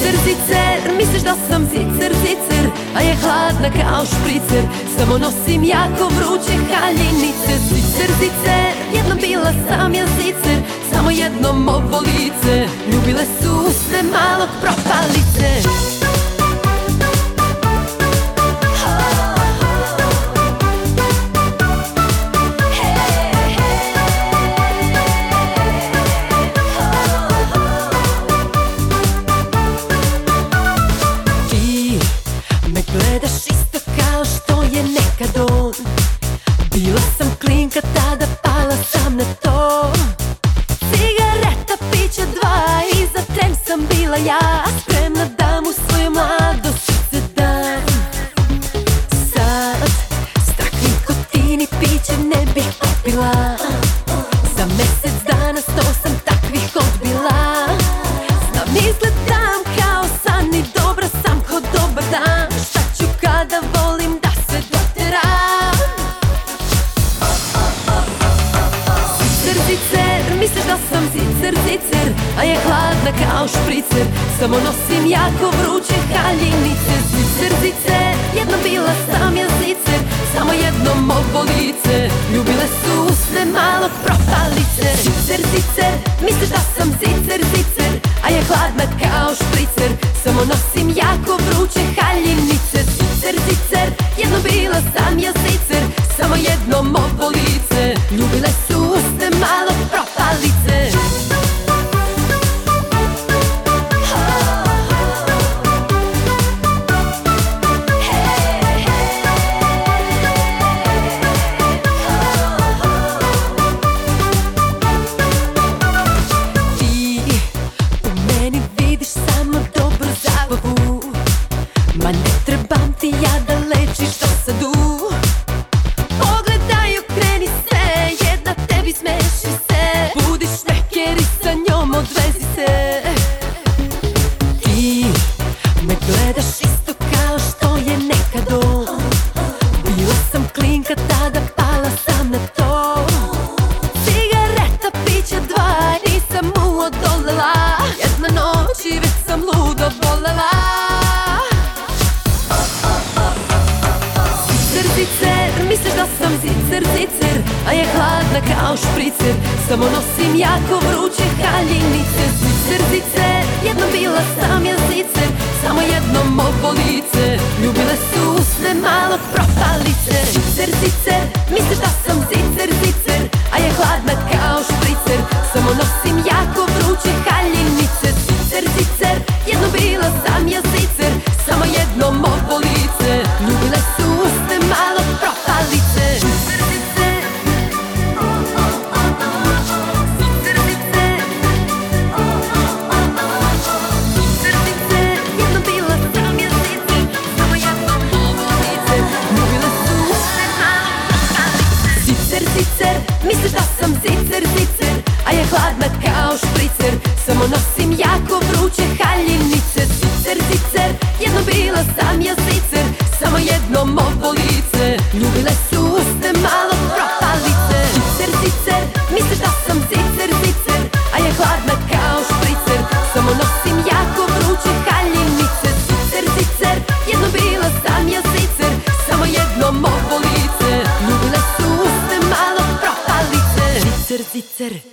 Zicer, zicer, misliš da sam zicer, zicer, a je hladna kao špricer. Samo nosim jako vruće haljinice. Zicer, zicer, jednom bila sam ja zicer, samo jednom ovo lice ljubile su sve malog propalice. Gledaš isto kao što je nekad on. Bila sam klinka tada, pala sam na to. Cigareta, pića dva i za tren sam bila ja, spremna da mu svoju mladost srce dam. Sad staklen pića ne bih popila, za mesec dana 100 sam takvih odbila. Znam izgledam kao san i dobra sam ko dobar dan. Šta ću kada volim da se doteram? Zicer, zicer, misliš da sam zicer, zicer, a je hladna kao špricer. Samo nosim jako vruće haljinice. Zicer, zicer, jednom bila sam ja zicer, samo jednom ovo lice ljubile su sve malog propalice. Zicer, zicer, misliš da sam zicer, zicer, a je hladna kao špricer. Samo nosim jako vruće haljinice. Zicer, zicer, jednom bila sam ja zicer, samo jednom ovo lice ljubile su sve malog propalice. Ma ne trebam ti ja da lečiš dosadu. Pogledaj, okreni se, jedna tebi smeši se. Budiš neker i sa njom odvezi se. Ti me gledaš isto kao što je nekad on. Bila sam klinka tada, pala sam na to. Cigareta, pića dva, nisam mu odolela. Jedna noć i već sam ludo volela. Zicer, misliš da sam zicer, zicer, a je hladna kao špricer. Samo nosim jako vruće haljinice. Zicer, zicer, jednom bila sam ja zicer, samo jednom ovo lice ljubile su sve malog propalice. Zicer, zicer, misliš da sam zicer, zicer, a je hladna kao špricer. Samo nosim jako vruće haljinice. Zicer, zicer, jednom bila sam ja zicer, samo jednom ovo lice ljubile su sve malog propalice. Zicer, zicer, zicer, zicer, zicer, zicer, jednom bila sam ja zicer, samo jednom ovo lice ljubile su sve malog propalice. Zicer, zicer, misliš da sam zicer, zicer, a je hladna kao špricer. Samo nosim jako vruće haljinice. Zicer, zicer, jednom bila sam ja zicer, samo jednom ovo lice ljubile su sve malog propalice. Zicer, zicer, misliš da sam zicer, zicer, a je hladna kao špricer. Samo nosim jako vruće haljinice. Zicer, zicer, jednom bila sam ja zicer, samo jednom ovo lice ljubile su sve malog propalice. Zicer, zicer.